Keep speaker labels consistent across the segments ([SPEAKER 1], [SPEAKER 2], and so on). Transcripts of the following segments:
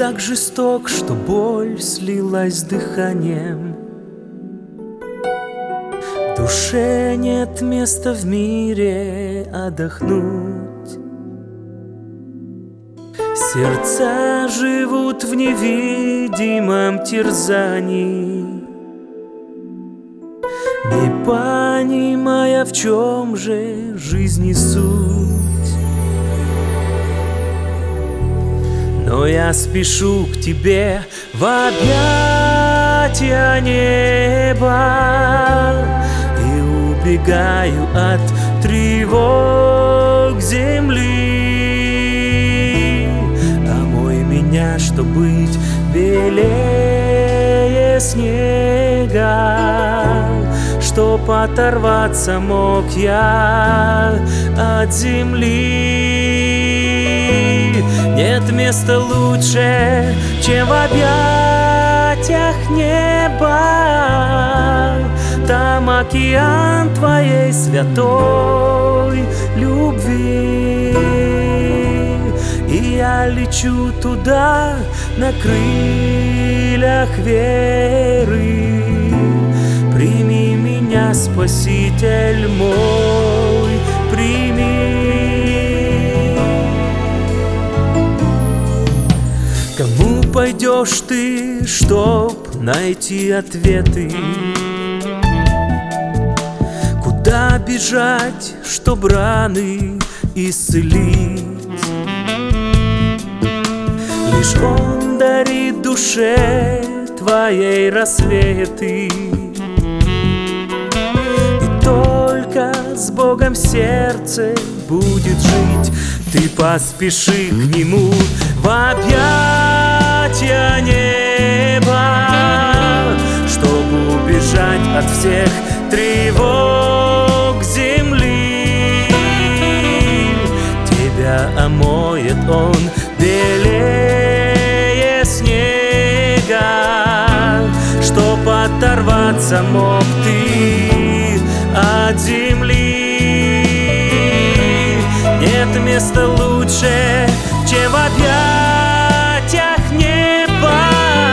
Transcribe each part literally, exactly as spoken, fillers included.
[SPEAKER 1] так жесток, что боль слилась с дыханием. Душе нет места в мире отдохнуть. Сердца живут в невидимом терзании, не понимая, в чем же жизни суть. Но я спешу к тебе в объятия неба и убегаю от тревог земли. Омой меня, чтоб быть белее снега, чтоб оторваться мог я от земли. Нет места лучше, чем в объятиях неба. Там океан твоей святой любви, и я лечу туда на крыльях веры. Прими меня, Спаситель мой, прими. Кому пойдешь ты, чтоб найти ответы? Куда бежать, чтоб раны исцелить? Лишь Он дарит душе твоей рассветы, и только с Богом сердце будет жить. Ты поспеши к Нему в объятия неба, чтобы убежать от всех тревог земли. Тебя омоет Он белее снега, чтоб оторваться мог ты от земли. Нет места лучше, чем в объятиях неба.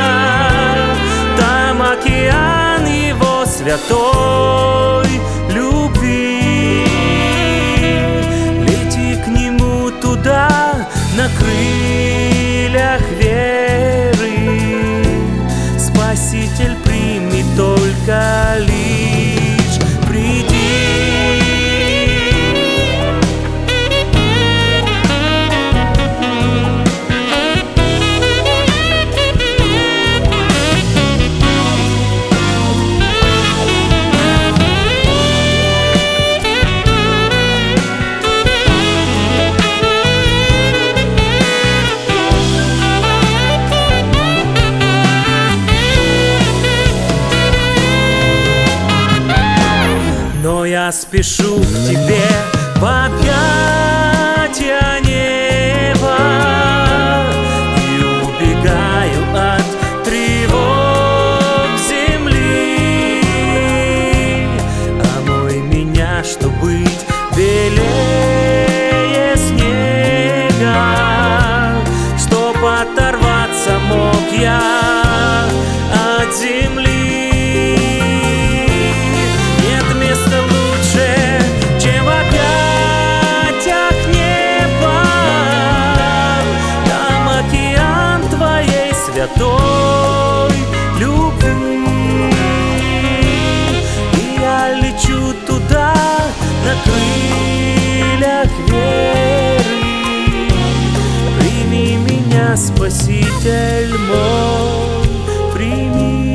[SPEAKER 1] Там океан Его святой любви. Лети к Нему туда на крыльях веры. Спаситель, прими, только лишь приди. Но я спешу к тебе в объятия неба и убегаю от тревог земли. Омой меня, чтоб быть белее снега, чтоб оторваться мог я от земли. Святой любви, и я лечу туда на крыльях веры. Прими меня, Спаситель мой, прими.